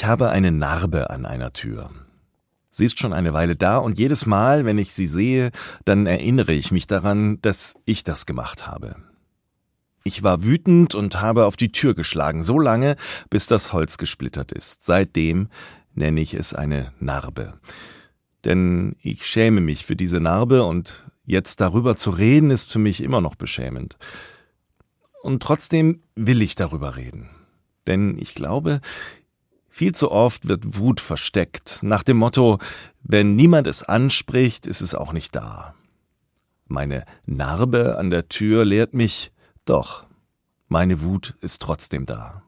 Ich habe eine Narbe an einer Tür. Sie ist schon eine Weile da und jedes Mal, wenn ich sie sehe, dann erinnere ich mich daran, dass ich das gemacht habe. Ich war wütend und habe auf die Tür geschlagen, so lange, bis das Holz gesplittert ist. Seitdem nenne ich es eine Narbe. Denn ich schäme mich für diese Narbe und jetzt darüber zu reden, ist für mich immer noch beschämend. Und trotzdem will ich darüber reden. Denn ich glaube, viel zu oft wird Wut versteckt, nach dem Motto, wenn niemand es anspricht, ist es auch nicht da. Meine Narbe an der Tür lehrt mich, doch, meine Wut ist trotzdem da.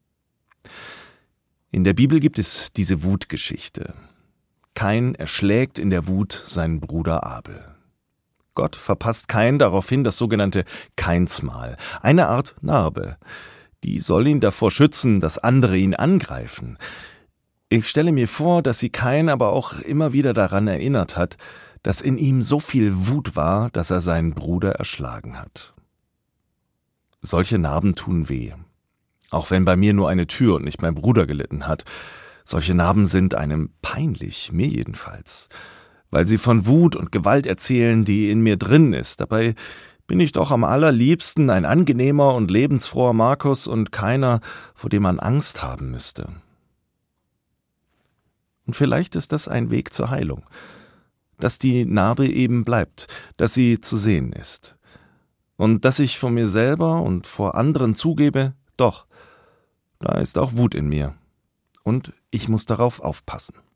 In der Bibel gibt es diese Wutgeschichte. Kain erschlägt in der Wut seinen Bruder Abel. Gott verpasst Kain daraufhin das sogenannte Kainsmal, eine Art Narbe. Die soll ihn davor schützen, dass andere ihn angreifen. Ich stelle mir vor, dass sie Kain aber auch immer wieder daran erinnert hat, dass in ihm so viel Wut war, dass er seinen Bruder erschlagen hat. Solche Narben tun weh. Auch wenn bei mir nur eine Tür und nicht mein Bruder gelitten hat. Solche Narben sind einem peinlich, mir jedenfalls. Weil sie von Wut und Gewalt erzählen, die in mir drin ist. Dabei bin ich doch am allerliebsten ein angenehmer und lebensfroher Markus und keiner, vor dem man Angst haben müsste. Und vielleicht ist das ein Weg zur Heilung. Dass die Narbe eben bleibt, dass sie zu sehen ist. Und dass ich vor mir selber und vor anderen zugebe, doch, da ist auch Wut in mir. Und ich muss darauf aufpassen.